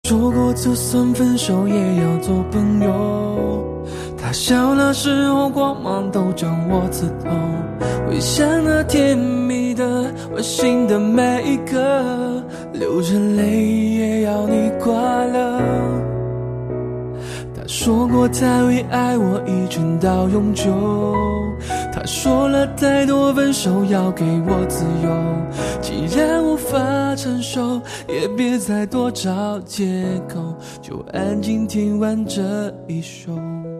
说过就算分手也要做朋友，他笑那时候光芒都将我刺透，回想那甜蜜的温馨的每一刻，流着泪也要你快乐。他说过他会爱我一直到永久，他说了太多分手要给我自由，既然无法承受也别再多找借口，就安静听完这一首。